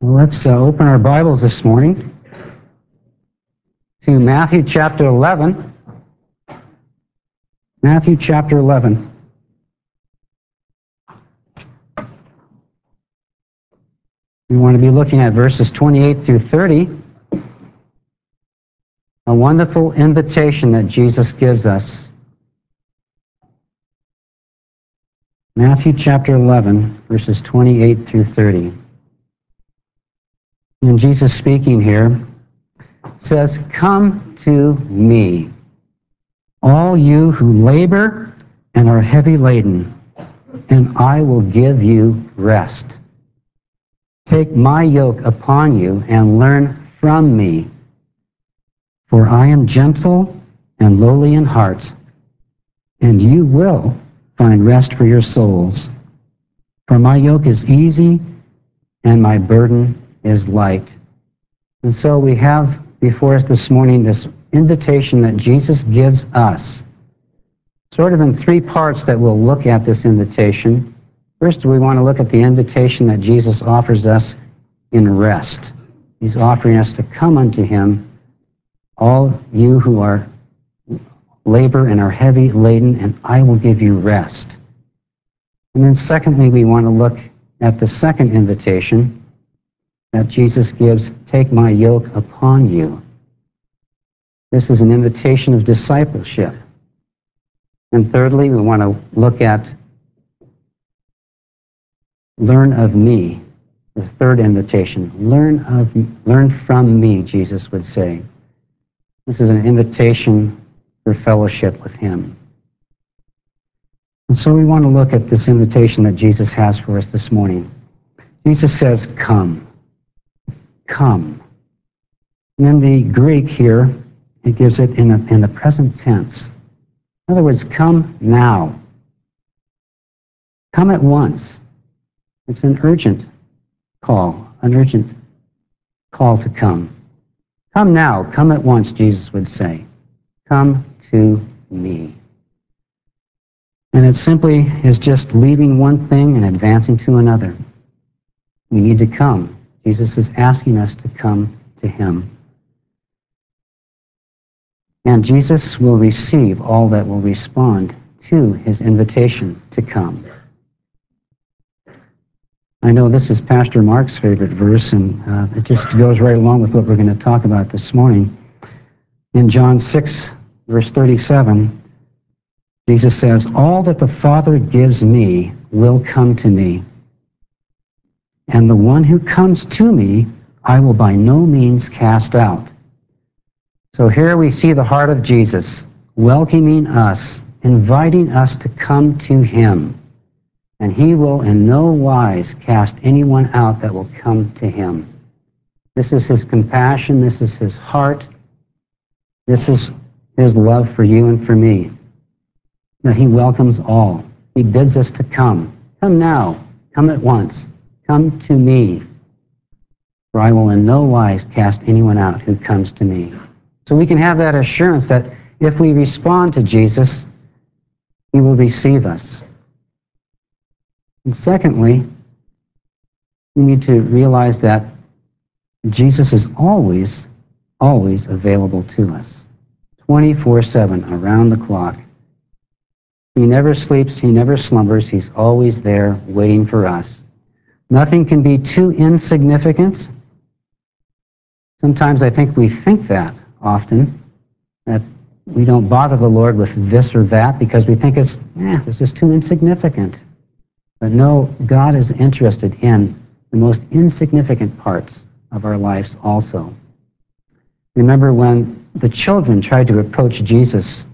Let's open our Bibles this morning to Matthew chapter 11. Matthew chapter 11. We want to be looking at verses 28 through 30. A wonderful invitation that Jesus gives us. Matthew chapter 11, verses 28 through 30. And Jesus speaking here says, "Come to me, all you who labor and are heavy laden, and I will give you rest. Take my yoke upon you and learn from me, for I am gentle and lowly in heart, and you will find rest for your souls. For my yoke is easy and my burden is light." And so we have before us this morning this invitation that Jesus gives us, sort of in three parts that we'll look at this invitation. First, we want to look at the invitation that Jesus offers us in rest. He's offering us to come unto him, all you who are labor and are heavy laden, and I will give you rest. And then secondly, we want to look at the second invitation that Jesus gives, "Take my yoke upon you." This is an invitation of discipleship. And thirdly, we want to look at "Learn of me," the third invitation. Learn from me, Jesus would say. This is an invitation for fellowship with him. And so we want to look at this invitation that Jesus has for us this morning. Jesus says, "Come." Come. And in the Greek here, it gives it in the present tense. In other words, come now. Come at once. It's an urgent call to come. Come now, come at once, Jesus would say. Come to me. And it simply is just leaving one thing and advancing to another. We need to come. Jesus is asking us to come to him. And Jesus will receive all that will respond to his invitation to come. I know this is Pastor Mark's favorite verse, and it just goes right along with what we're going to talk about this morning. In John 6, verse 37, Jesus says, "All that the Father gives me will come to me. And the one who comes to me, I will by no means cast out." So here we see the heart of Jesus welcoming us, inviting us to come to him. And he will in no wise cast anyone out that will come to him. This is his compassion. This is his heart. This is his love for you and for me, that he welcomes all. He bids us to come. Come now. Come at once. Come to me, for I will in no wise cast anyone out who comes to me. So we can have that assurance that if we respond to Jesus, he will receive us. And secondly, we need to realize that Jesus is always available to us, 24/7, around the clock. He never sleeps, he never slumbers, he's always there waiting for us. Nothing can be too insignificant. Sometimes I think we think that often, that we don't bother the Lord with this or that because we think this is too insignificant. But no, God is interested in the most insignificant parts of our lives also. Remember when the children tried to approach Jesus,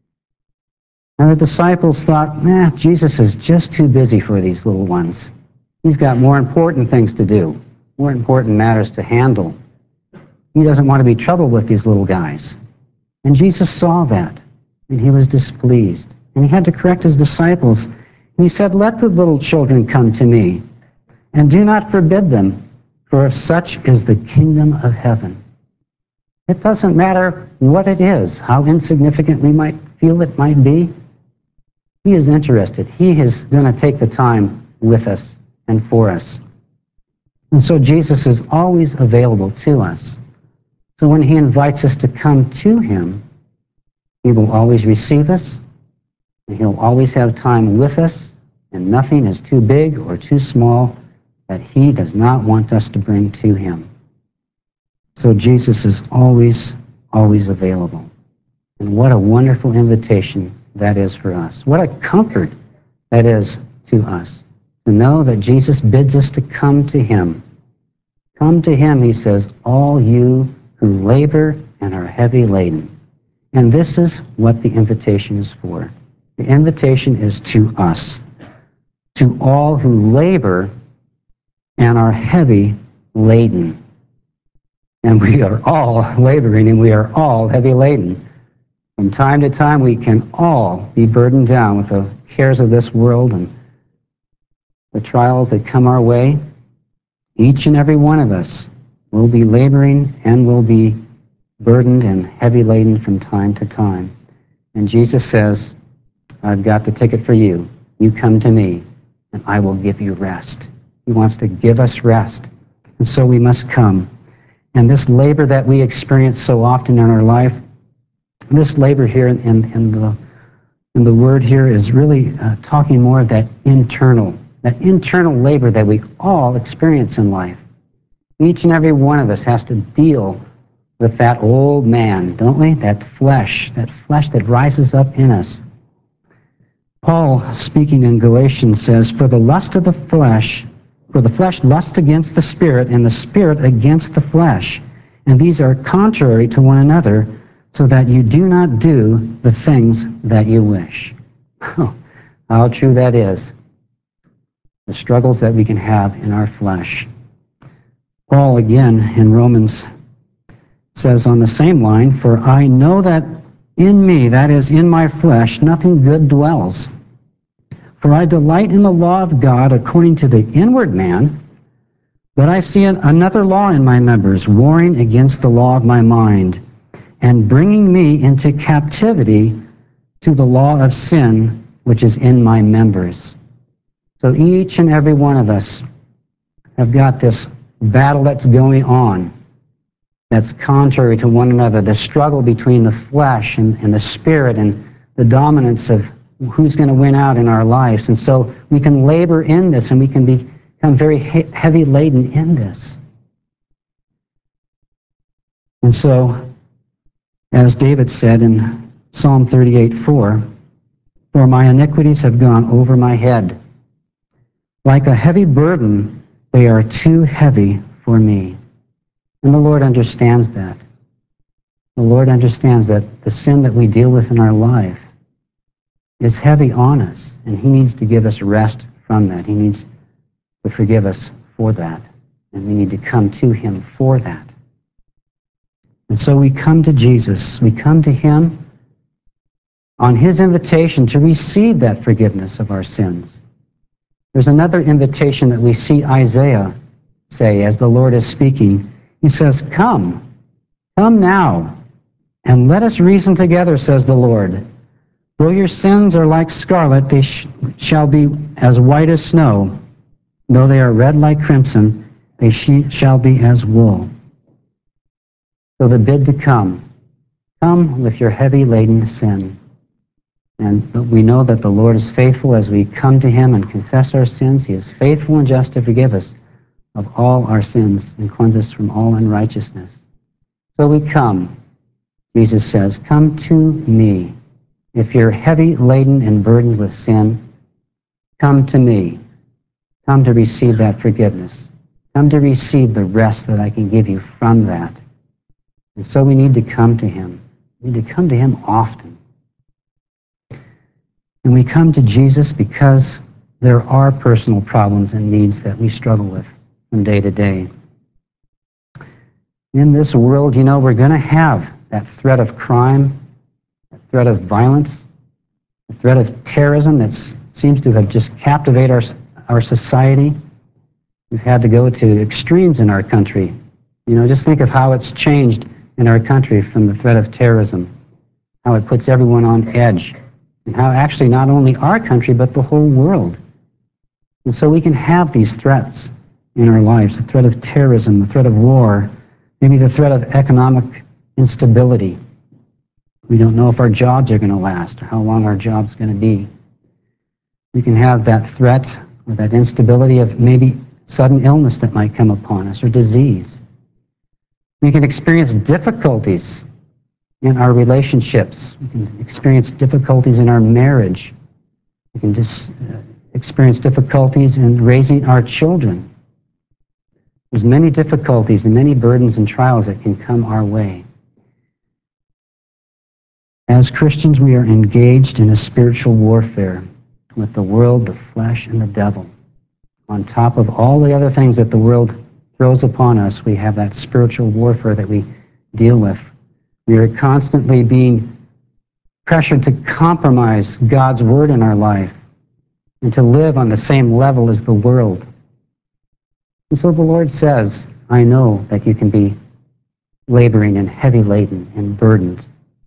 and the disciples thought, Jesus is just too busy for these little ones. He's got more important things to do, more important matters to handle. He doesn't want to be troubled with these little guys. And Jesus saw that, and he was displeased. And he had to correct his disciples. And he said, "Let the little children come to me, and do not forbid them, for of such is the kingdom of heaven." It doesn't matter what it is, how insignificant we might feel it might be. He is interested. He is going to take the time with us and for us. And so Jesus is always available to us. So when he invites us to come to him, he will always receive us, and he'll always have time with us, and nothing is too big or too small that he does not want us to bring to him. So Jesus is always, always available. And what a wonderful invitation that is for us. What a comfort that is to us, to know that Jesus bids us to come to him. Come to him, he says, all you who labor and are heavy laden. And this is what the invitation is for. The invitation is to us, to all who labor and are heavy laden. And we are all laboring and we are all heavy laden. From time to time, we can all be burdened down with the cares of this world and the trials that come our way. Each and every one of us will be laboring and will be burdened and heavy laden from time to time. And Jesus says, I've got the ticket for you. You come to me, and I will give you rest. He wants to give us rest. And so we must come. And this labor that we experience so often in our life, this labor here in the word here is really talking more of that internal labor that we all experience in life. Each and every one of us has to deal with that old man, don't we? That flesh that rises up in us. Paul, speaking in Galatians, says, for the flesh lusts against the Spirit, and the Spirit against the flesh. And these are contrary to one another, so that you do not do the things that you wish. Oh, how true that is. The struggles that we can have in our flesh. Paul, again, in Romans, says on the same line, for I know that in me, that is, in my flesh, nothing good dwells. For I delight in the law of God according to the inward man, but I see another law in my members, warring against the law of my mind, and bringing me into captivity to the law of sin, which is in my members. So each and every one of us have got this battle that's going on, that's contrary to one another, the struggle between the flesh and the spirit and the dominance of who's going to win out in our lives. And so we can labor in this and we can become very heavy laden in this. And so, as David said in Psalm 38:4, for my iniquities have gone over my head. Like a heavy burden, they are too heavy for me. And the Lord understands that. The Lord understands that the sin that we deal with in our life is heavy on us, and he needs to give us rest from that. He needs to forgive us for that, and we need to come to him for that. And so we come to Jesus. We come to him on his invitation to receive that forgiveness of our sins. There's another invitation that we see Isaiah say as the Lord is speaking. He says, come now, and let us reason together, says the Lord. Though your sins are like scarlet, they shall be as white as snow. Though they are red like crimson, they shall be as wool. So the bid to come with your heavy laden sin. And we know that the Lord is faithful as we come to him and confess our sins. He is faithful and just to forgive us of all our sins and cleanse us from all unrighteousness. So we come, Jesus says, come to me. If you're heavy laden and burdened with sin, come to me. Come to receive that forgiveness. Come to receive the rest that I can give you from that. And so we need to come to him. We need to come to him often. And we come to Jesus because there are personal problems and needs that we struggle with from day to day. In this world, we're going to have that threat of crime, that threat of violence, the threat of terrorism that seems to have just captivated our society. We've had to go to extremes in our country. Just think of how it's changed in our country from the threat of terrorism, how it puts everyone on edge, and how actually not only our country, but the whole world. And so we can have these threats. in our lives, the threat of terrorism, the threat of war, maybe the threat of economic instability. We don't know if our jobs are going to last or how long our job's going to be. We can have that threat or that instability of maybe sudden illness that might come upon us or disease. We can experience difficulties in our relationships. We can experience difficulties in our marriage. We can experience difficulties in raising our children. There's many difficulties and many burdens and trials that can come our way. As Christians, we are engaged in a spiritual warfare with the world, the flesh, and the devil. On top of all the other things that the world throws upon us, we have that spiritual warfare that we deal with. We are constantly being pressured to compromise God's word in our life and to live on the same level as the world. And so the Lord says, I know that you can be laboring and heavy laden and burdened.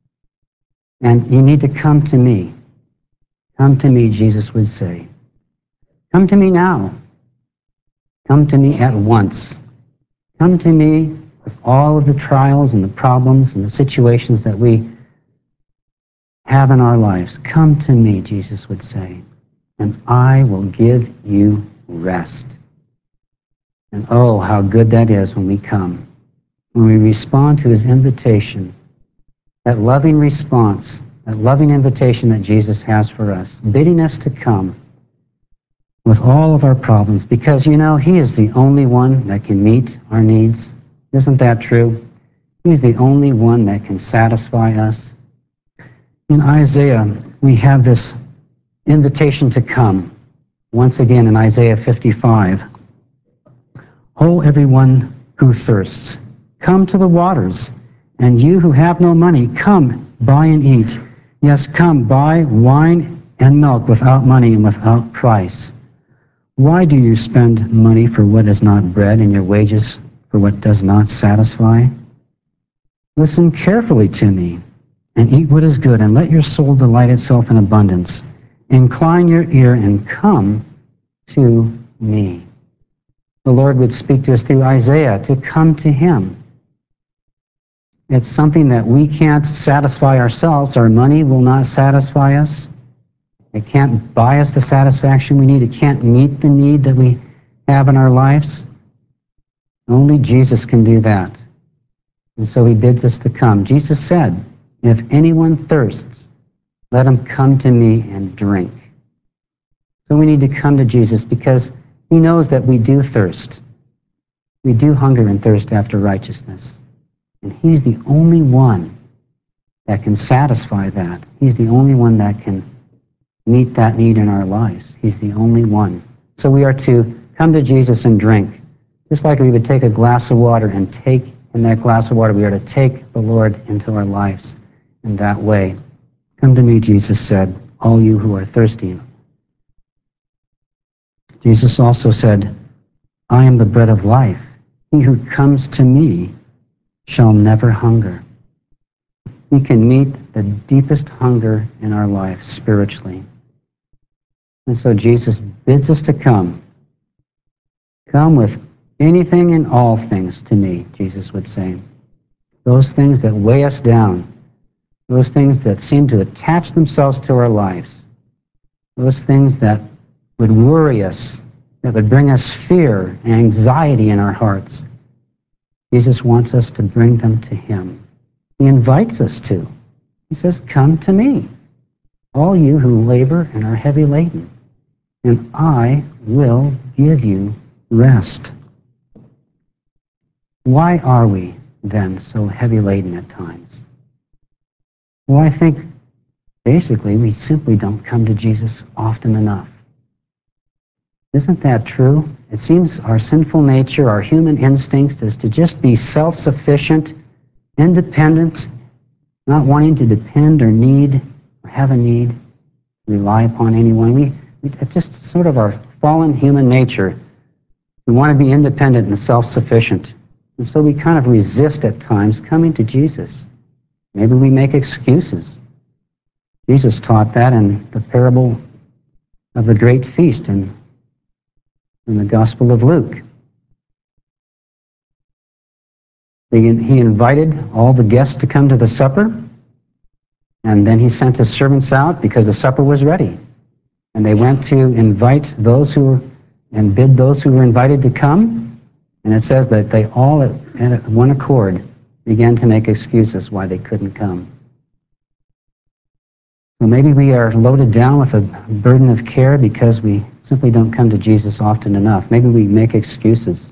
And you need to come to me. Come to me, Jesus would say. Come to me now. Come to me at once. Come to me with all of the trials and the problems and the situations that we have in our lives. Come to me, Jesus would say, and I will give you rest. And oh, how good that is when we come, when we respond to his invitation, that loving response, that loving invitation that Jesus has for us, bidding us to come with all of our problems, because, you know, he is the only one that can meet our needs. Isn't that true? He's the only one that can satisfy us. In Isaiah, we have this invitation to come. Once again in Isaiah 55. Ho, everyone who thirsts, come to the waters, and you who have no money, come, buy and eat. Yes, come, buy wine and milk without money and without price. Why do you spend money for what is not bread and your wages for what does not satisfy? Listen carefully to me and eat what is good, and let your soul delight itself in abundance. Incline your ear and come to me. The Lord would speak to us through Isaiah to come to him. It's something that we can't satisfy ourselves. Our money will not satisfy us. It can't buy us the satisfaction we need. It can't meet the need that we have in our lives. Only Jesus can do that. And so he bids us to come. Jesus said, if anyone thirsts, let him come to me and drink. So we need to come to Jesus because he knows that we do thirst. We do hunger and thirst after righteousness. And he's the only one that can satisfy that. He's the only one that can meet that need in our lives. He's the only one. So we are to come to Jesus and drink. Just like we would take a glass of water and take in that glass of water, we are to take the Lord into our lives in that way. Come to me, Jesus said, all you who are thirsty. Jesus also said, I am the bread of life. He who comes to me shall never hunger. We can meet the deepest hunger in our life spiritually. And so Jesus bids us to come. Come with anything and all things to me, Jesus would say. Those things that weigh us down, those things that seem to attach themselves to our lives, those things that would worry us, that would bring us fear and anxiety in our hearts. Jesus wants us to bring them to him. He invites us to. He says, come to me, all you who labor and are heavy laden, and I will give you rest. Why are we then so heavy laden at times? Well, I think basically we simply don't come to Jesus often enough. Isn't that true? It seems our sinful nature, our human instincts is to just be self-sufficient, independent, not wanting to depend or need or have a need, rely upon anyone. It's just sort of our fallen human nature. We want to be independent and self-sufficient. And so we kind of resist at times coming to Jesus. Maybe we make excuses. Jesus taught that in the parable of the great feast in the Gospel of Luke. He invited all the guests to come to the supper, and then he sent his servants out because the supper was ready. And they went to invite those and bid those who were invited to come. And it says that they all at one accord began to make excuses why they couldn't come. So maybe we are loaded down with a burden of care because we simply don't come to Jesus often enough. Maybe we make excuses.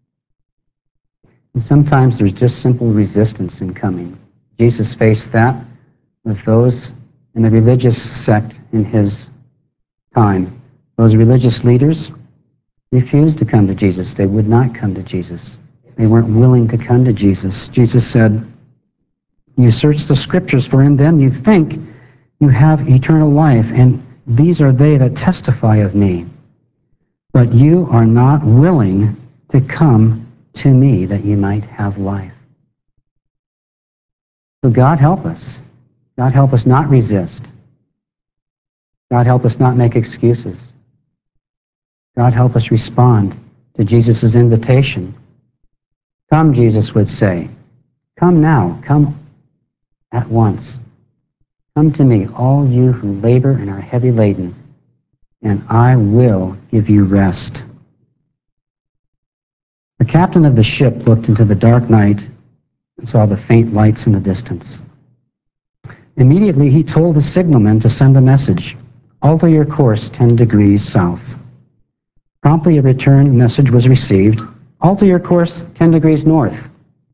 And sometimes there's just simple resistance in coming. Jesus faced that with those in the religious sect in his time. Those religious leaders refused to come to Jesus. They would not come to Jesus. They weren't willing to come to Jesus. Jesus said, "You search the scriptures, for in them you think you have eternal life, and these are they that testify of me. But you are not willing to come to me that you might have life." So God help us. God help us not resist. God help us not make excuses. God help us respond to Jesus' invitation. Come, Jesus would say. Come now. Come at once. Come to me, all you who labor and are heavy laden, and I will give you rest. The captain of the ship looked into the dark night and saw the faint lights in the distance. Immediately he told the signalman to send a message: "Alter your course 10 degrees south." Promptly a return message was received: "Alter your course 10 degrees north."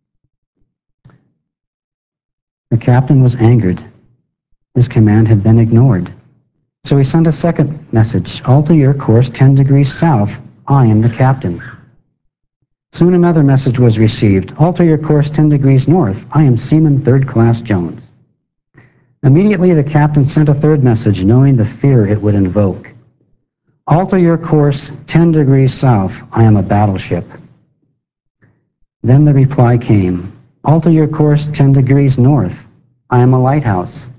The captain was angered. His command had been ignored. So he sent a second message: "Alter your course 10 degrees south. I am the captain." Soon another message was received: "Alter your course 10 degrees north. I am Seaman Third Class Jones." Immediately the captain sent a third message, knowing the fear it would invoke: "Alter your course 10 degrees south. I am a battleship." Then the reply came: "Alter your course 10 degrees north. I am a lighthouse."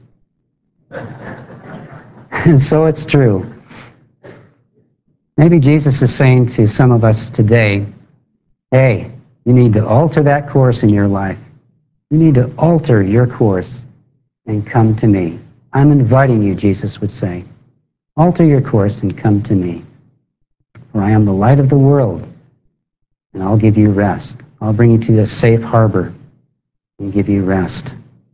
And so it's true. Maybe Jesus is saying to some of us today, hey, you need to alter that course in your life. You need to alter your course and come to me. I'm inviting you, Jesus would say. Alter your course and come to me. For I am the light of the world, and I'll give you rest. I'll bring you to a safe harbor and give you rest.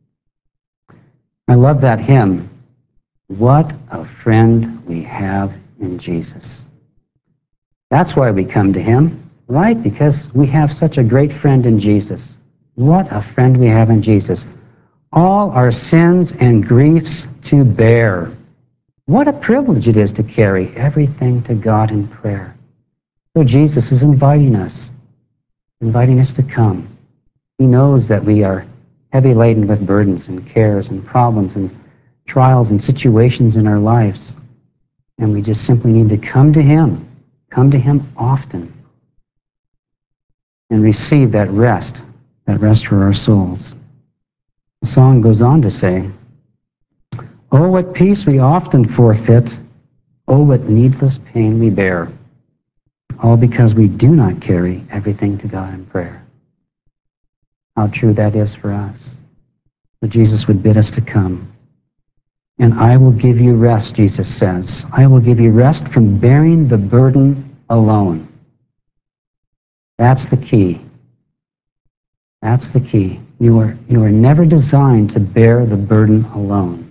I love that hymn. What a friend we have in Jesus. That's why we come to him, right? Because we have such a great friend in Jesus. What a friend we have in Jesus. All our sins and griefs to bear. What a privilege it is to carry everything to God in prayer. So Jesus is inviting us to come. He knows that we are heavy laden with burdens and cares and problems and trials and situations in our lives. And we just simply need to come to him often and receive that rest for our souls. The song goes on to say, "Oh, what peace we often forfeit. Oh, what needless pain we bear. All because we do not carry everything to God in prayer." How true that is for us. So Jesus would bid us to come. "And I will give you rest," Jesus says. "I will give you rest from bearing the burden alone." That's the key. That's the key. You are never designed to bear the burden alone.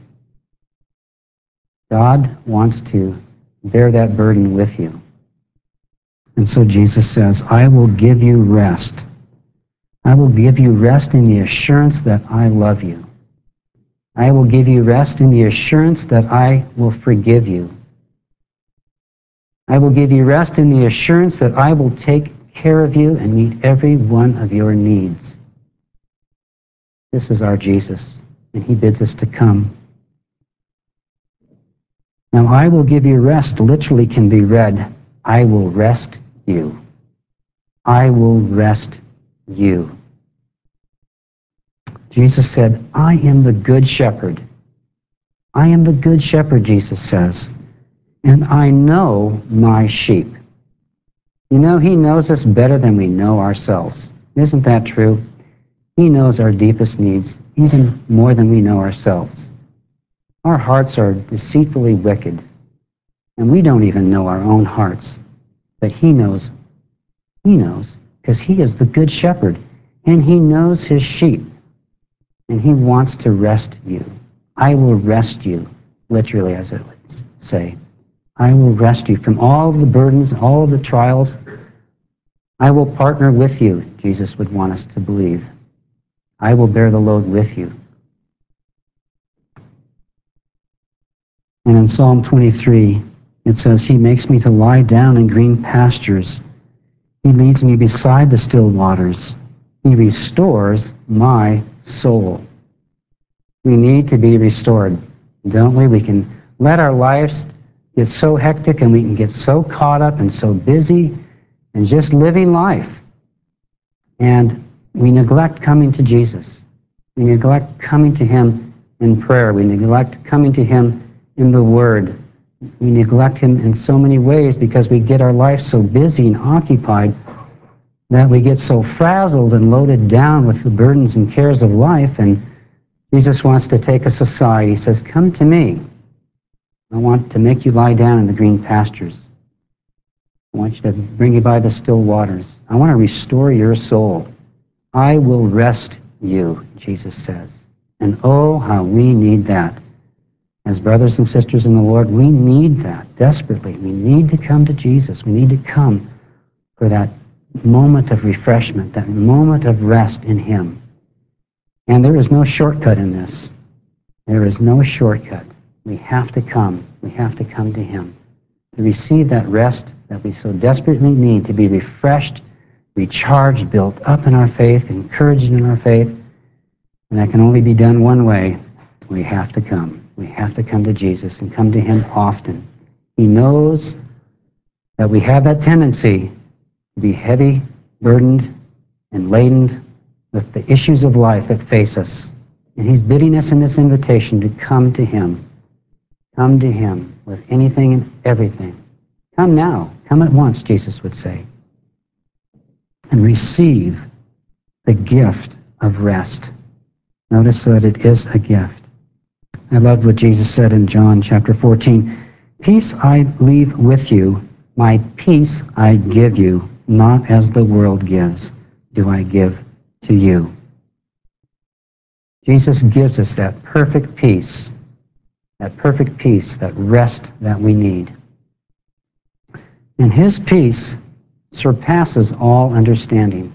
God wants to bear that burden with you. And so Jesus says, "I will give you rest. I will give you rest in the assurance that I love you. I will give you rest in the assurance that I will forgive you. I will give you rest in the assurance that I will take care of you and meet every one of your needs." This is our Jesus, and he bids us to come. Now, "I will give you rest" literally can be read, "I will rest you." I will rest you. Jesus said, "I am the good shepherd." I am the good shepherd, Jesus says, "and I know my sheep." You know, he knows us better than we know ourselves. Isn't that true? He knows our deepest needs even more than we know ourselves. Our hearts are deceitfully wicked, and we don't even know our own hearts. But He knows, because He is the good shepherd, and He knows His sheep, and He wants to rest you. I will rest you, literally, as it would say. I will rest you from all of the burdens, all of the trials. I will partner with you, Jesus would want us to believe. I will bear the load with you. And in Psalm 23, it says, He makes me to lie down in green pastures. He leads me beside the still waters. He restores my soul. We need to be restored, don't we? We can let our lives get so hectic and we can get so caught up and so busy and just living life. And we neglect coming to Jesus. We neglect coming to Him in prayer. We neglect coming to Him in the Word. We neglect Him in so many ways because we get our life so busy and occupied that we get so frazzled and loaded down with the burdens and cares of life. And Jesus wants to take us aside. He says, come to me. I want to make you lie down in the green pastures. I want you to bring you by the still waters. I want to restore your soul. I will rest you, Jesus says. And oh, how we need that. As brothers and sisters in the Lord, we need that desperately. We need to come to Jesus. We need to come for that moment of refreshment, that moment of rest in Him. And there is no shortcut in this. There is no shortcut. We have to come. We have to come to Him to receive that rest that we so desperately need, to be refreshed, recharged, built up in our faith, encouraged in our faith. And that can only be done one way. We have to come. We have to come to Jesus and come to Him often. He knows that we have that tendency to be heavy, burdened, and laden with the issues of life that face us. And He's bidding us in this invitation to come to Him. Come to Him with anything and everything. Come now. Come at once, Jesus would say. And receive the gift of rest. Notice that it is a gift. I love what Jesus said in John chapter 14. Peace I leave with you, my peace I give you, not as the world gives, do I give to you. Jesus gives us that perfect peace, that rest that we need. And His peace surpasses all understanding.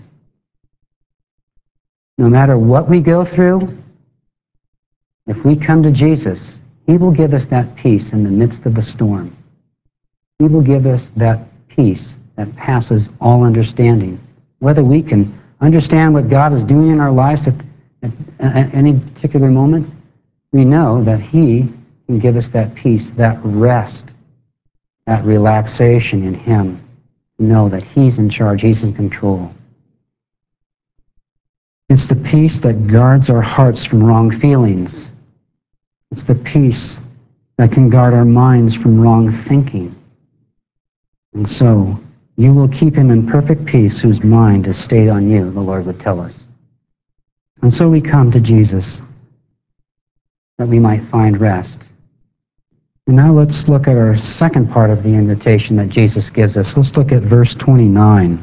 No matter what we go through, if we come to Jesus, He will give us that peace in the midst of the storm. He will give us that peace that passes all understanding. Whether we can understand what God is doing in our lives at any particular moment, we know that He can give us that peace, that rest, that relaxation in Him. Know that He's in charge, He's in control. It's the peace that guards our hearts from wrong feelings. It's the peace that can guard our minds from wrong thinking. And so, you will keep him in perfect peace whose mind is stayed on you, the Lord would tell us. And so we come to Jesus that we might find rest. And now let's look at our second part of the invitation that Jesus gives us. Let's look at verse 29.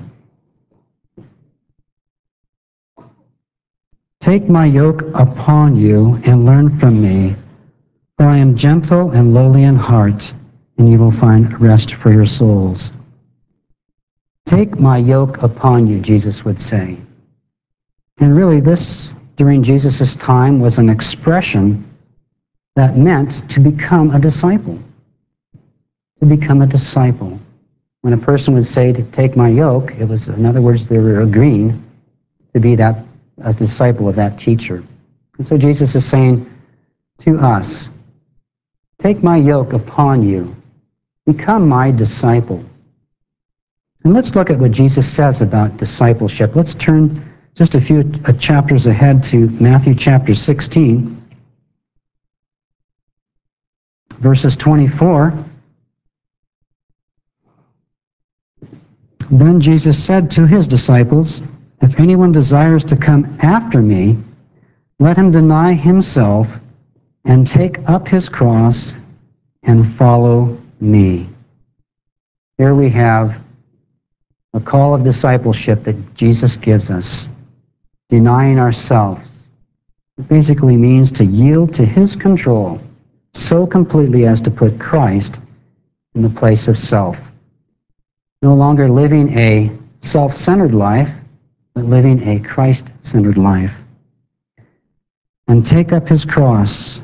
Take my yoke upon you and learn from me, for I am gentle and lowly in heart, and you will find rest for your souls. Take my yoke upon you, Jesus would say. And really this, during Jesus' time, was an expression that meant to become a disciple. To become a disciple. When a person would say to take my yoke, it was, in other words, they were agreeing to be that a disciple of that teacher. And so Jesus is saying to us, take my yoke upon you. Become my disciple. And let's look at what Jesus says about discipleship. Let's turn just a few chapters ahead to Matthew chapter 16, verses 24. Then Jesus said to his disciples, if anyone desires to come after me, let him deny himself and take up his cross and follow me. Here we have a call of discipleship that Jesus gives us, denying ourselves. It basically means to yield to his control so completely as to put Christ in the place of self. No longer living a self-centered life, but living a Christ-centered life. And take up his cross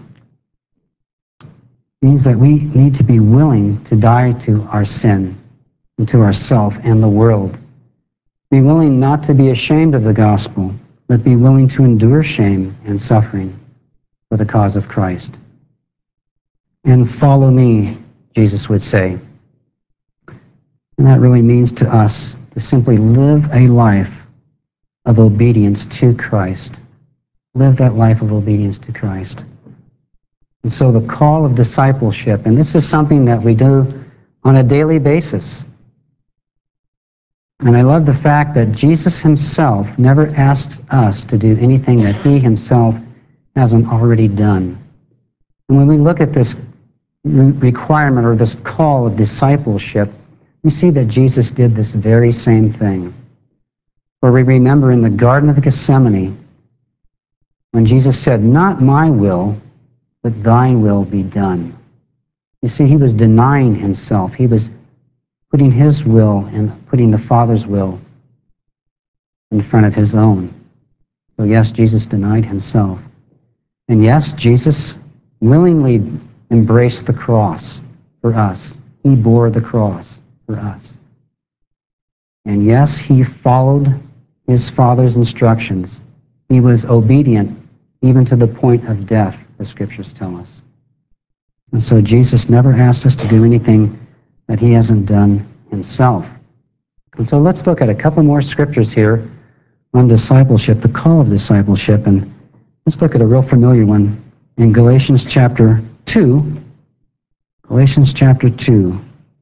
means that we need to be willing to die to our sin and to ourself and the world. Be willing not to be ashamed of the gospel, but be willing to endure shame and suffering for the cause of Christ. And follow me, Jesus would say. And that really means to us to simply live a life of obedience to Christ. Live that life of obedience to Christ. And so the call of discipleship, and this is something that we do on a daily basis. And I love the fact that Jesus himself never asks us to do anything that he himself hasn't already done. And when we look at this requirement or this call of discipleship, we see that Jesus did this very same thing. For we remember in the Garden of Gethsemane, when Jesus said, "Not my will, but thine will be done." You see, he was denying himself. He was putting his will and putting the Father's will in front of his own. So yes, Jesus denied himself. And yes, Jesus willingly embraced the cross for us. He bore the cross for us. And yes, he followed his Father's instructions. He was obedient even to the point of death, the Scriptures tell us. And so Jesus never asked us to do anything that he hasn't done himself. And so let's look at a couple more scriptures here on discipleship, the call of discipleship, and let's look at a real familiar one in Galatians chapter 2. Galatians chapter 2,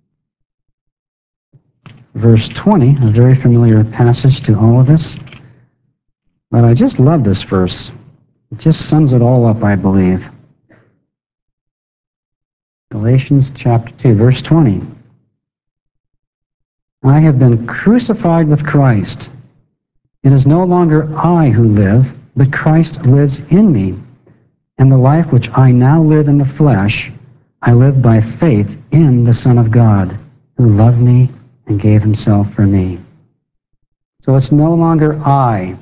verse 20, a very familiar passage to all of us. But I just love this verse. It just sums it all up, I believe. Galatians chapter 2, verse 20. I have been crucified with Christ. It is no longer I who live, but Christ lives in me. And the life which I now live in the flesh, I live by faith in the Son of God, who loved me and gave himself for me. So it's no longer I,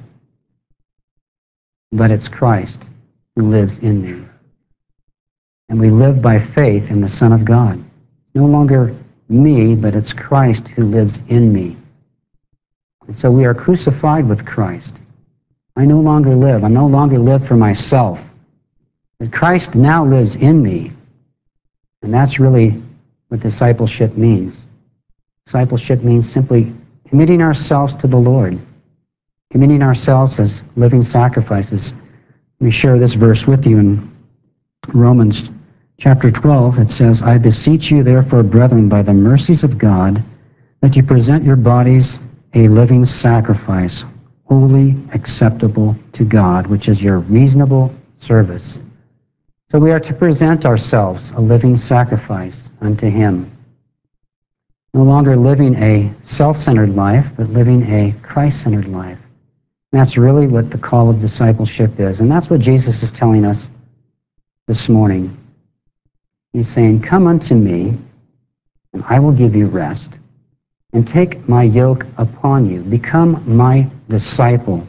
but it's Christ who lives in me. And we live by faith in the Son of God. No longer me, but it's Christ who lives in me. And so we are crucified with Christ. I no longer live. I no longer live for myself. But Christ now lives in me. And that's really what discipleship means. Discipleship means simply committing ourselves to the Lord, committing ourselves as living sacrifices. Let me share this verse with you in Romans chapter 12. It says, I beseech you, therefore, brethren, by the mercies of God, that you present your bodies a living sacrifice, holy, acceptable to God, which is your reasonable service. So we are to present ourselves a living sacrifice unto him. No longer living a self-centered life, but living a Christ-centered life. And that's really what the call of discipleship is. And that's what Jesus is telling us this morning. He's saying, come unto me, and I will give you rest, and take my yoke upon you. Become my disciple.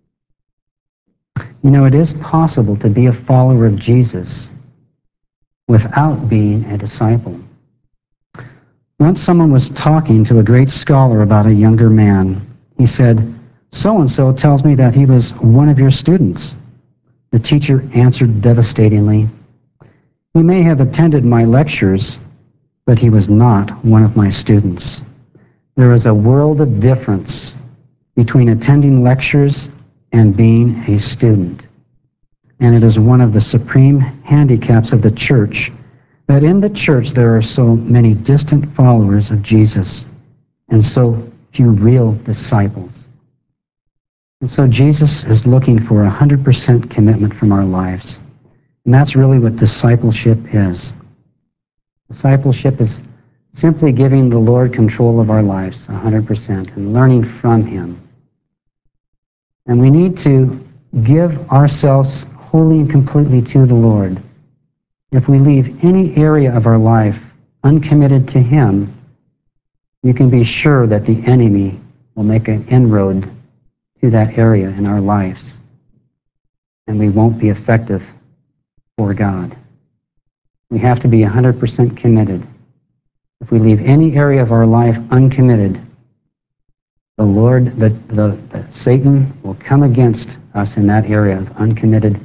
You know, it is possible to be a follower of Jesus without being a disciple. Once someone was talking to a great scholar about a younger man. He said, so-and-so tells me that he was one of your students. The teacher answered devastatingly, he may have attended my lectures, but he was not one of my students. There is a world of difference between attending lectures and being a student. And it is one of the supreme handicaps of the church that in the church there are so many distant followers of Jesus and so few real disciples. And so Jesus is looking for 100% commitment from our lives. And that's really what discipleship is. Discipleship is simply giving the Lord control of our lives 100% and learning from Him. And we need to give ourselves wholly and completely to the Lord. If we leave any area of our life uncommitted to Him, you can be sure that the enemy will make an inroad to that area in our lives, and we won't be effective for God. We have to be 100% committed. If we leave any area of our life uncommitted, the Lord, Satan will come against us in that area of uncommitment,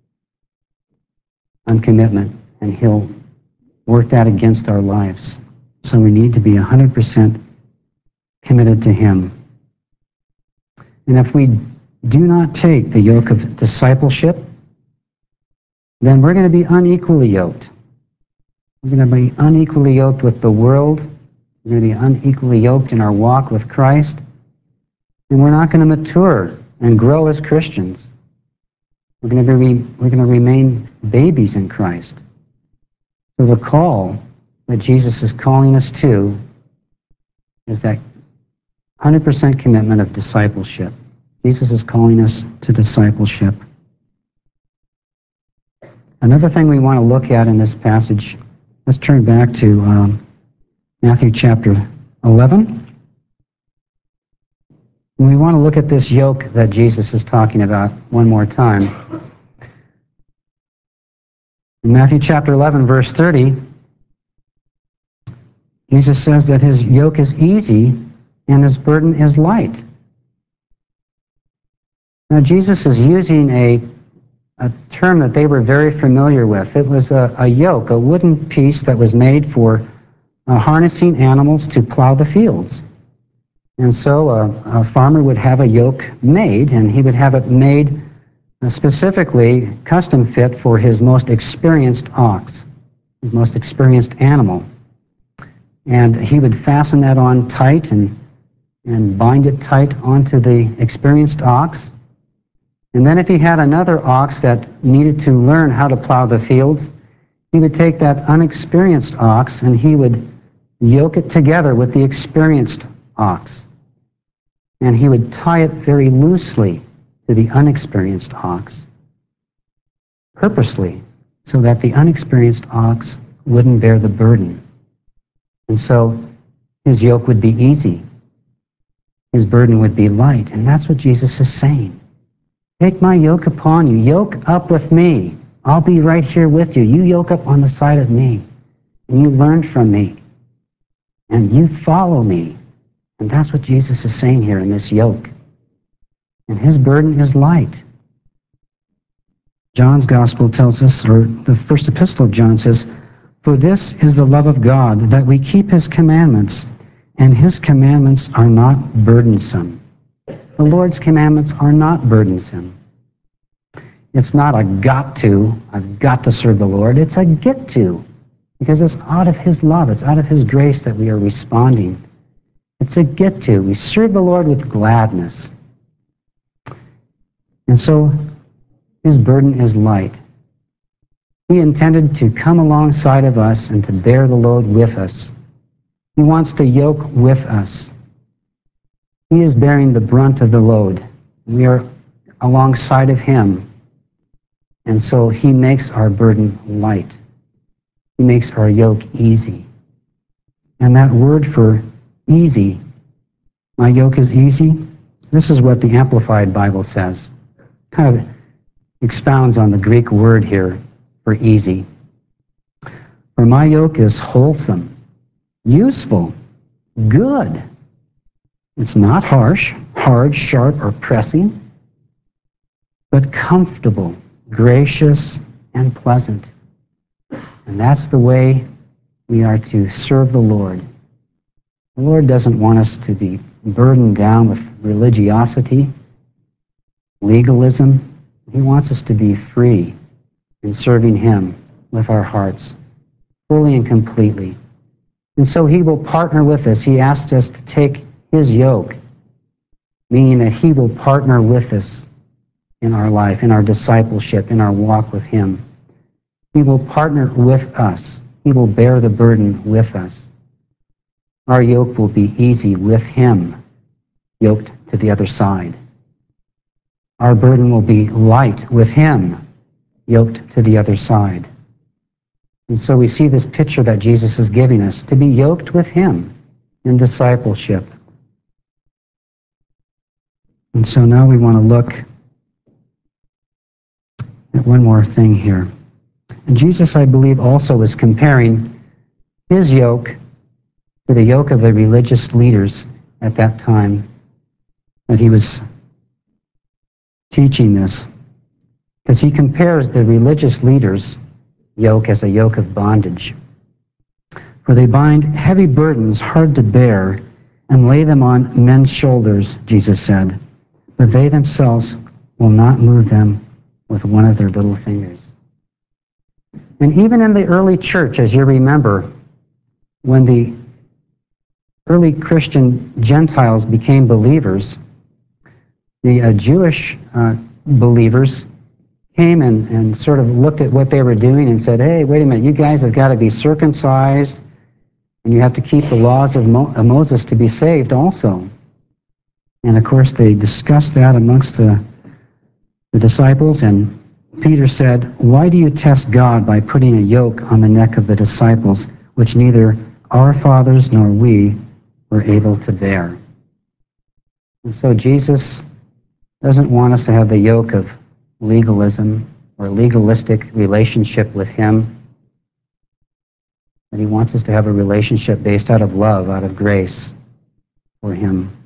and he'll work that against our lives. So we need to be 100% committed to Him. And if we do not take the yoke of discipleship, then we're going to be unequally yoked. We're going to be unequally yoked with the world. We're going to be unequally yoked in our walk with Christ. And we're not going to mature and grow as Christians. We're going to remain babies in Christ. So the call that Jesus is calling us to is that 100% commitment of discipleship. Jesus is calling us to discipleship. Another thing we want to look at in this passage, let's turn back to Matthew chapter 11. And we want to look at this yoke that Jesus is talking about one more time. In Matthew chapter 11, verse 30, Jesus says that His yoke is easy and His burden is light. Now, Jesus is using a term that they were very familiar with. It was a yoke, a wooden piece that was made for harnessing animals to plow the fields. And so a farmer would have a yoke made, and he would have it made specifically custom fit for his most experienced ox, his most experienced animal. And he would fasten that on tight and bind it tight onto the experienced ox. And then if he had another ox that needed to learn how to plow the fields, he would take that unexperienced ox and he would yoke it together with the experienced ox. And he would tie it very loosely to the unexperienced ox, purposely, so that the unexperienced ox wouldn't bear the burden. And so his yoke would be easy. His burden would be light. And that's what Jesus is saying. Take my yoke upon you. Yoke up with me. I'll be right here with you. You yoke up on the side of me. And you learn from me. And you follow me. And that's what Jesus is saying here in this yoke. And His burden is light. John's Gospel tells us, or the first epistle of John says, "For this is the love of God, that we keep His commandments, and His commandments are not burdensome." The Lord's commandments are not burdensome. It's not a I've got to serve the Lord. It's a get to, because it's out of His love, it's out of His grace that we are responding. It's a get to. We serve the Lord with gladness. And so His burden is light. He intended to come alongside of us and to bear the load with us. He wants to yoke with us. He is bearing the brunt of the load. We are alongside of Him. And so He makes our burden light. He makes our yoke easy. And that word for easy, my yoke is easy, this is what the Amplified Bible says. Kind of expounds on the Greek word here for easy. "For my yoke is wholesome, useful, good. It's not harsh, hard, sharp, or pressing, but comfortable, gracious, and pleasant." And that's the way we are to serve the Lord. The Lord doesn't want us to be burdened down with religiosity, legalism. He wants us to be free in serving Him with our hearts, fully and completely. And so He will partner with us. He asks us to take His yoke. meaning that he will partner with us in our life, in our discipleship, in our walk with him. He will partner with us. He will bear the burden with us. Our yoke will be easy with him, yoked to the other side. Our burden will be light with him, yoked to the other side. And so we see this picture that Jesus is giving us, to be yoked with him in discipleship. And so now we want to look at one more thing here. And Jesus, I believe, also is comparing his yoke to the yoke of the religious leaders at that time that he was teaching this. Because he compares the religious leaders' yoke as a yoke of bondage. For they bind heavy burdens hard to bear and lay them on men's shoulders, Jesus said, but they themselves will not move them with one of their little fingers. And even in the early church, as you remember, when the early Christian Gentiles became believers, the Jewish believers came and sort of looked at what they were doing and said, hey, wait a minute, you guys have got to be circumcised and you have to keep the laws of Moses to be saved also. And of course they discussed that amongst the disciples, and Peter said, why do you test God by putting a yoke on the neck of the disciples, which neither our fathers nor we were able to bear? And so Jesus doesn't want us to have the yoke of legalism or legalistic relationship with him. And he wants us to have a relationship based out of love, out of grace for him.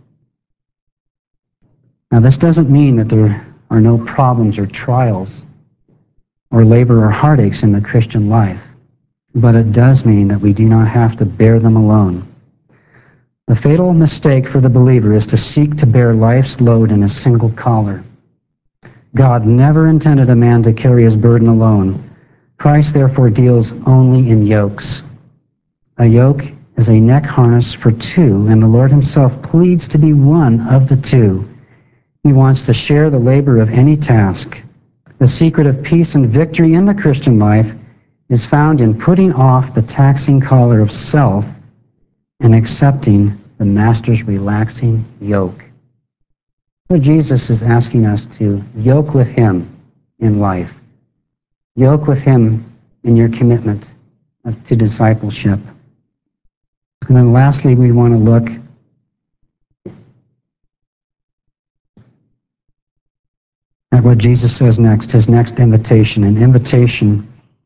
Now, this doesn't mean that there are no problems or trials or labor or heartaches in the Christian life, but it does mean that we do not have to bear them alone. The fatal mistake for the believer is to seek to bear life's load in a single collar. God never intended a man to carry his burden alone. Christ therefore deals only in yokes. A yoke is a neck harness for two, and the Lord himself pleads to be one of the two. He wants to share the labor of any task. The secret of peace and victory in the Christian life is found in putting off the taxing collar of self and accepting the Master's relaxing yoke. So Jesus is asking us to yoke with him in life. Yoke with him in your commitment to discipleship. And then lastly, we want to look at what Jesus says next, his next invitation, an invitation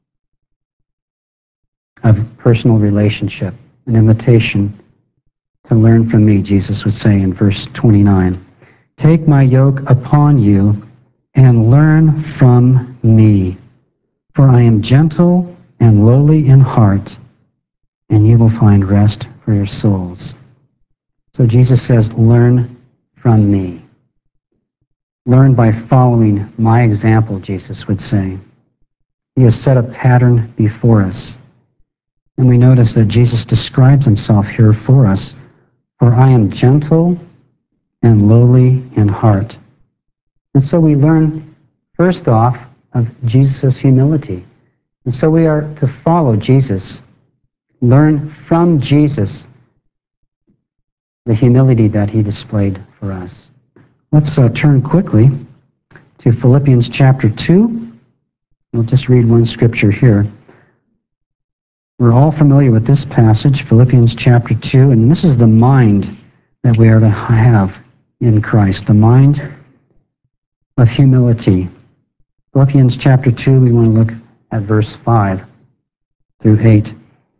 of personal relationship, an invitation to learn from me, Jesus would say in verse 29. Take my yoke upon you and learn from me, for I am gentle and lowly in heart, and you will find rest for your souls. So Jesus says, learn from me. Learn by following my example, Jesus would say. He has set a pattern before us. And we notice that Jesus describes himself here for us. For I am gentle and lowly in heart. And so we learn, first off, of Jesus' humility. And so we are to follow Jesus. Learn from Jesus the humility that he displayed for us. Let's turn quickly to Philippians chapter 2. We'll just read one scripture here. We're all familiar with this passage, Philippians chapter 2, and this is the mind that we are to have in Christ, the mind of humility. Philippians chapter 2, we want to look at verse 5 through 8.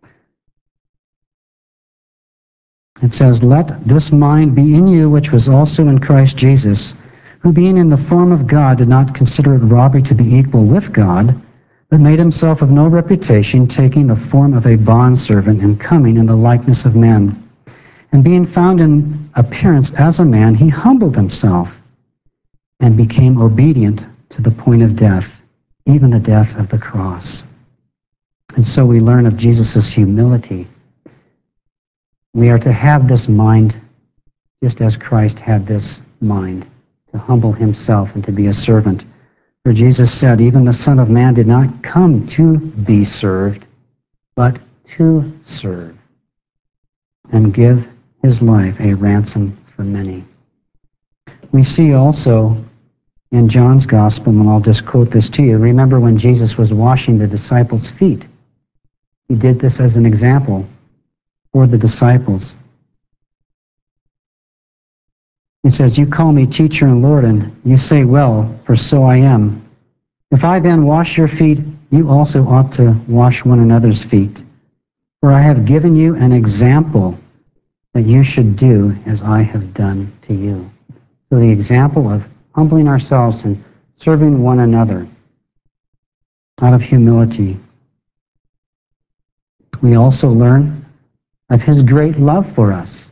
It says, let this mind be in you which was also in Christ Jesus, who being in the form of God did not consider it robbery to be equal with God, but made himself of no reputation, taking the form of a bondservant and coming in the likeness of men. And being found in appearance as a man, he humbled himself and became obedient to the point of death, even the death of the cross. And so we learn of Jesus' humility. We are to have this mind just as Christ had this mind, to humble himself and to be a servant. For Jesus said, even the Son of Man did not come to be served, but to serve and give his life a ransom for many. We see also in John's Gospel, and I'll just quote this to you, remember when Jesus was washing the disciples' feet. He did this as an example for the disciples. He says, you call me teacher and Lord, and you say, well, for so I am. If I then wash your feet, you also ought to wash one another's feet. For I have given you an example that you should do as I have done to you. So the example of humbling ourselves and serving one another out of humility. We also learn of his great love for us.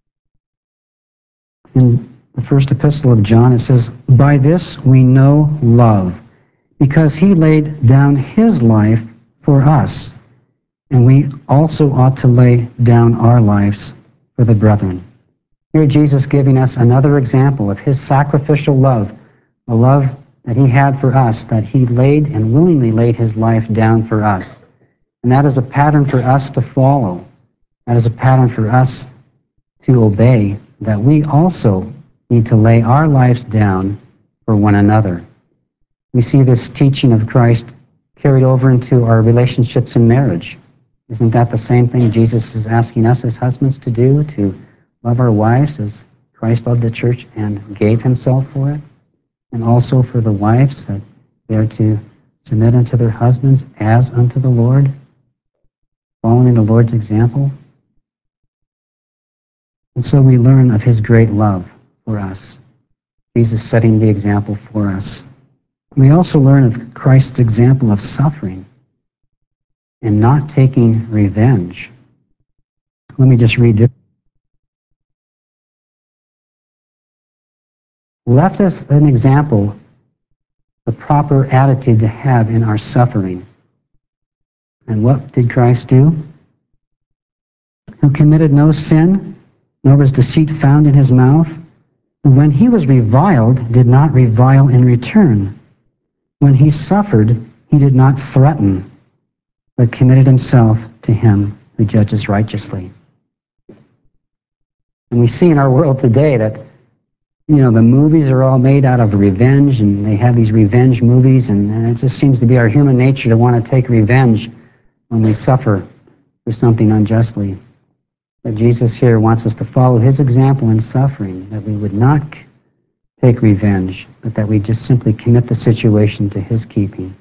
In the first epistle of John, it says, by this we know love, because he laid down his life for us, and we also ought to lay down our lives for the brethren. Here Jesus giving us another example of his sacrificial love, a love that he had for us, that he laid and willingly laid his life down for us. And that is a pattern for us to follow. That is a pattern for us to obey, that we also need to lay our lives down for one another. We see this teaching of Christ carried over into our relationships in marriage. Isn't that the same thing Jesus is asking us as husbands to do, to love our wives as Christ loved the church and gave himself for it? And also for the wives, that they are to submit unto their husbands as unto the Lord, following the Lord's example. And so we learn of his great love for us, Jesus setting the example for us. We also learn of Christ's example of suffering and not taking revenge. Let me just read this. Left us an example, the proper attitude to have in our suffering. And what did Christ do? Who committed no sin, nor was deceit found in his mouth, who when he was reviled did not revile in return. When he suffered, he did not threaten, but committed himself to him who judges righteously. And we see in our world today that, the movies are all made out of revenge, and they have these revenge movies, and it just seems to be our human nature to want to take revenge when we suffer for something unjustly. But Jesus here wants us to follow his example in suffering, that we would not take revenge, but that we just simply commit the situation to his keeping.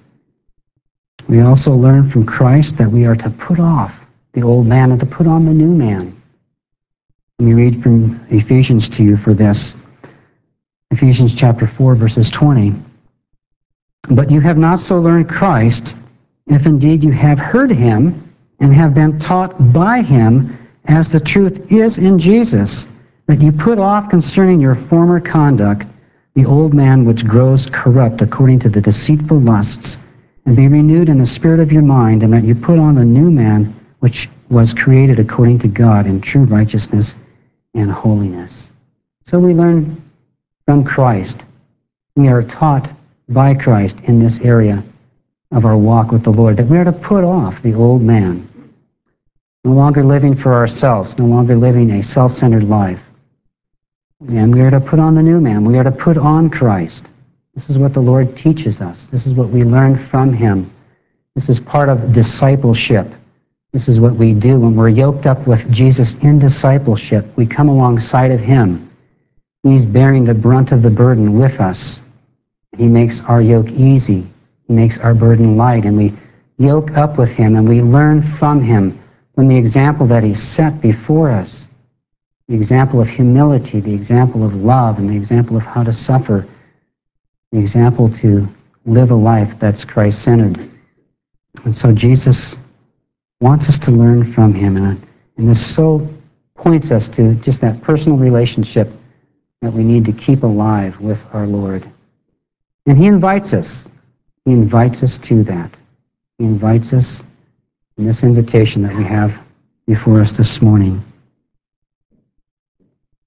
We also learn from Christ that we are to put off the old man and to put on the new man. Let me read from Ephesians to you for this. Ephesians chapter 4, verses 20. But you have not so learned Christ, if indeed you have heard him and have been taught by him, as the truth is in Jesus, that you put off concerning your former conduct the old man which grows corrupt according to the deceitful lusts, and be renewed in the spirit of your mind, and that you put on the new man which was created according to God in true righteousness and holiness. So we learn from Christ. We are taught by Christ in this area of our walk with the Lord that we are to put off the old man, no longer living for ourselves, no longer living a self-centered life. And we are to put on the new man. We are to put on Christ. This is what the Lord teaches us. This is what we learn from him. This is part of discipleship. This is what we do when we're yoked up with Jesus in discipleship. We come alongside of him. He's bearing the brunt of the burden with us. He makes our yoke easy. He makes our burden light. And we yoke up with him and we learn from him, from the example that he set before us. The example of humility, the example of love, and the example of how to suffer. The example to live a life that's Christ-centered. And so Jesus wants us to learn from him. And this so points us to just that personal relationship that we need to keep alive with our Lord. And he invites us. He invites us to that. He invites us in this invitation that we have before us this morning.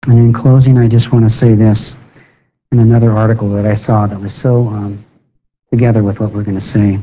And in closing, I just want to say this in another article that I saw that was so together with what we're going to say.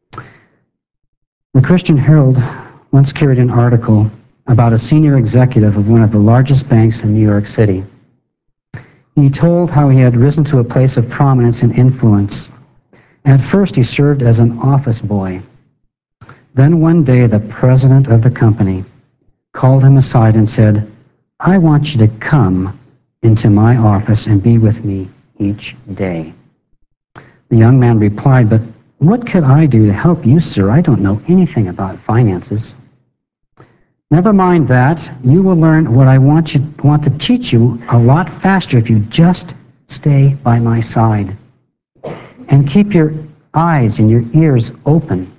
The Christian Herald once carried an article about a senior executive of one of the largest banks in New York City. He told how he had risen to a place of prominence and influence. At first, he served as an office boy. Then one day, the president of the company called him aside and said, "I want you to come into my office and be with me each day." The young man replied, "But what could I do to help you, sir? I don't know anything about finances." "Never mind that. You will learn what I want to teach you a lot faster if you just stay by my side and keep your eyes and your ears open."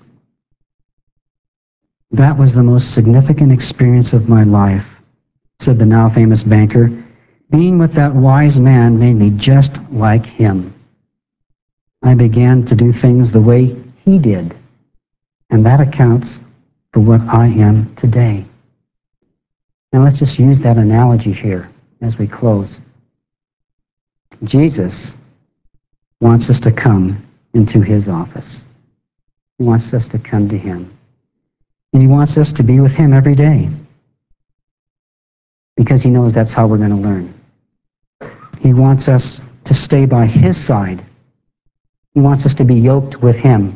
"That was the most significant experience of my life," said the now famous banker. "Being with that wise man made me just like him. I began to do things the way he did, and that accounts for what I am today." Now let's just use that analogy here as we close. Jesus wants us to come into his office. He wants us to come to him. And he wants us to be with him every day, because he knows that's how we're going to learn. He wants us to stay by his side. He wants us to be yoked with him.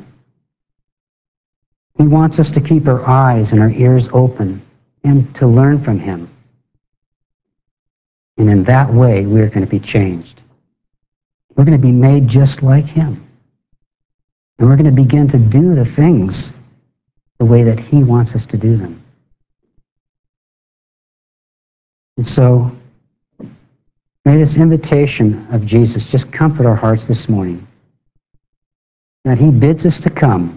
He wants us to keep our eyes and our ears open and to learn from him. And in that way, we're going to be changed. We're going to be made just like him. And we're going to begin to do the things the way that he wants us to do them. And so, may this invitation of Jesus just comfort our hearts this morning, that he bids us to come.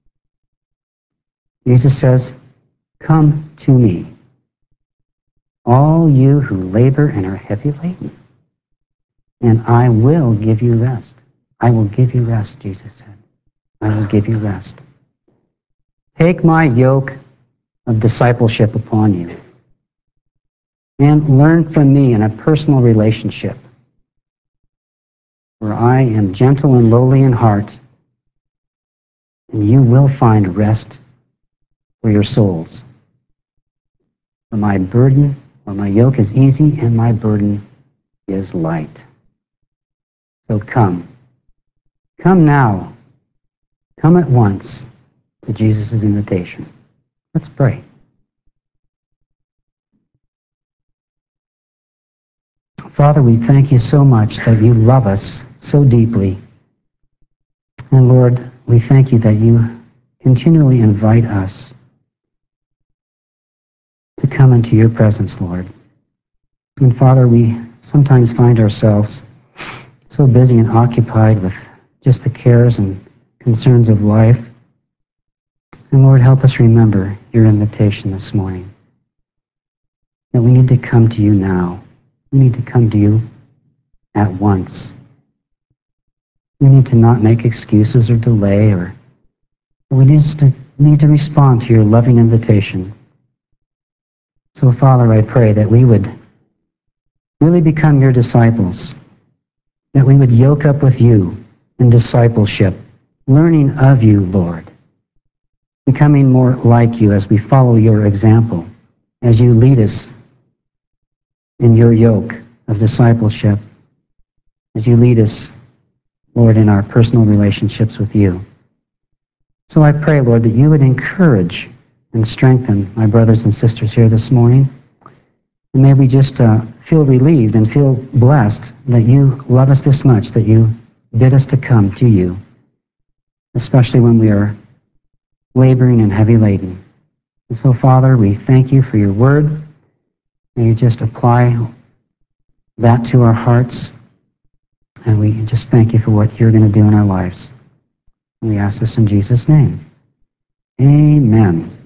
Jesus says, "Come to me, all you who labor and are heavy laden, and I will give you rest." I will give you rest, Jesus said. I will give you rest. Take my yoke of discipleship upon you and learn from me in a personal relationship where I am gentle and lowly in heart, and you will find rest for your souls. For my burden, or my yoke is easy, and my burden is light. So come. Come now. Come at once to Jesus' invitation. Let's pray. Father, we thank you so much that you love us so deeply. And Lord, we thank you that you continually invite us to come into your presence, Lord. And Father, we sometimes find ourselves so busy and occupied with just the cares and concerns of life. And Lord, help us remember your invitation this morning, that we need to come to you now. We need to come to you at once. We need to not make excuses or delay, we need to respond to your loving invitation. So, Father, I pray that we would really become your disciples, that we would yoke up with you in discipleship, learning of you, Lord, becoming more like you as we follow your example, as you lead us in your yoke of discipleship, as you lead us, Lord, in our personal relationships with you. So I pray, Lord, that you would encourage and strengthen my brothers and sisters here this morning. And may we just feel relieved and feel blessed that you love us this much, that you bid us to come to you, especially when we are laboring and heavy laden. And so, Father, we thank you for your word. May you just apply that to our hearts. And we just thank you for what you're going to do in our lives. And we ask this in Jesus' name. Amen.